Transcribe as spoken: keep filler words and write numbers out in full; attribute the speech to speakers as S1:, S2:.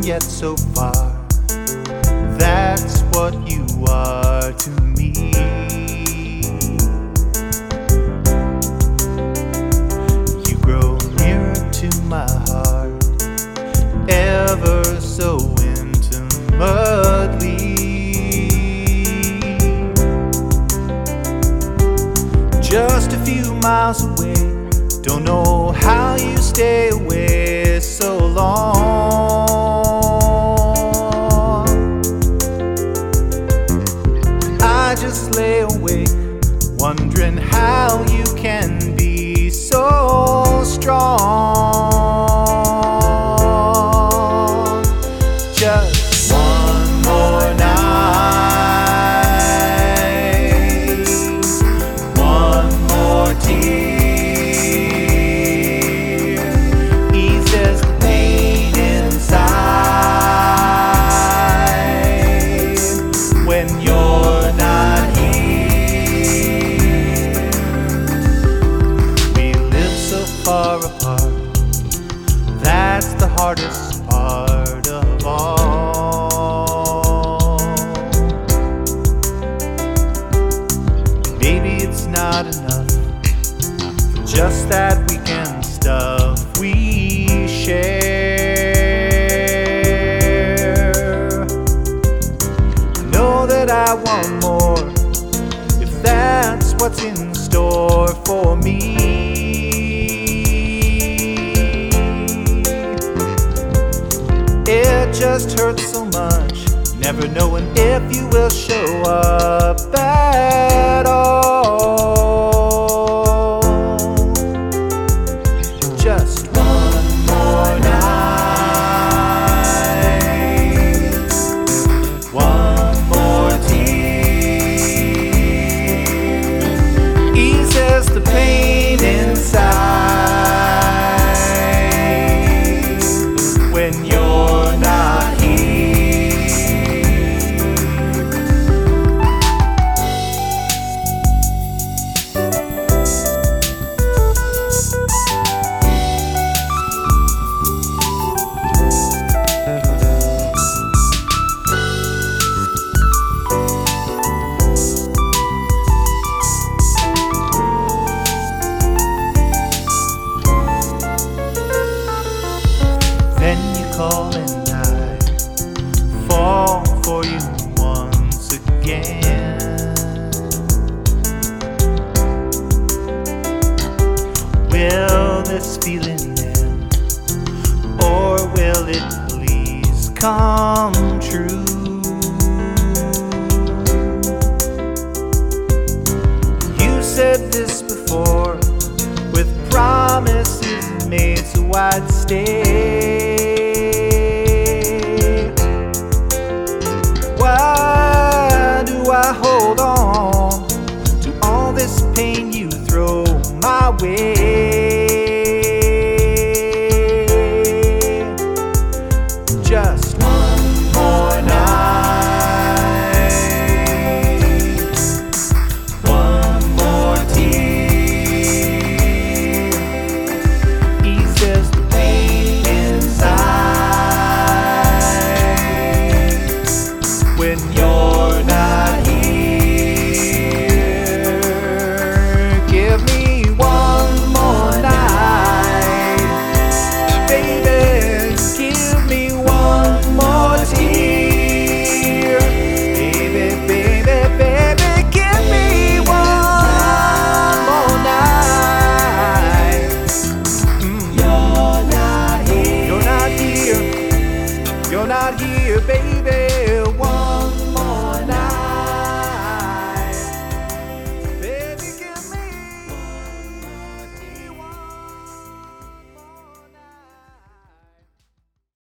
S1: yet so far. That's what you are to me. You grow nearer to my heart, ever so intimately. Just a few miles away, don't know how you stay away so long. I just lay awake, wondering how you can be so strong. Just one more night, one more tear eases the pain inside when you're not here. We live so far apart, that's the hardest part of all. Maybe it's not enough for just that weekend stuff we share. I know that I want more, if that's what's in store for me. It just hurts so much, never knowing if you will show up at all. Just one more night, one more tear eases the pain inside when you're not here. Then you call and I fall for you once again. Will this feeling end, or will it please come true? You said this before, with promises made, so I'd stay. Why do I hold on to all this pain you throw my way? Just one more night, one more tear eases the pain inside when you're